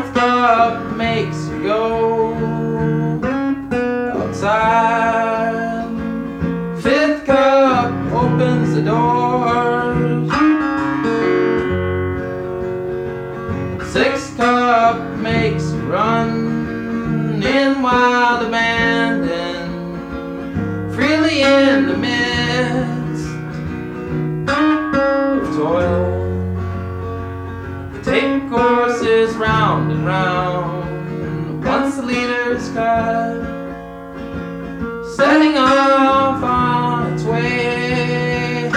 Fourth cup makes you go outside. Fifth cup opens the doors. Sixth cup makes you run in wild abandon, freely in the midst of toil. You take courses round and round once the leader's cut, setting off on its way.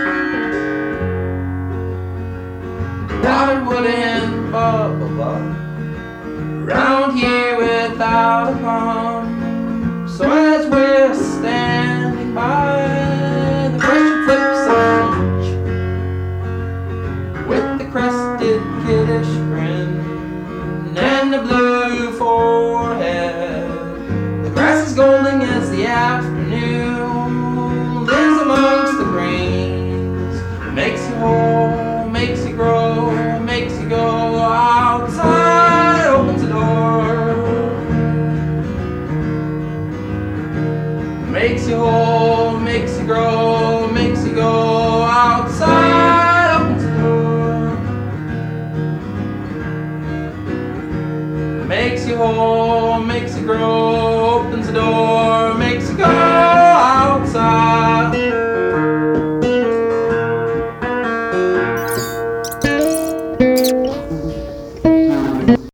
Water wouldn't bubble up around here without a pump. So as we're standing by, the Russian flips a lunch with the crested kiddish grin and the blue forehead. The grass is golden as the afternoon lives amongst the greens. Makes you whole, makes you grow, makes you go outside, opens the door. Makes you whole, makes you grow, makes you go outside, opens the door. Makes you whole, makes you grow, opens the door, makes you go outside.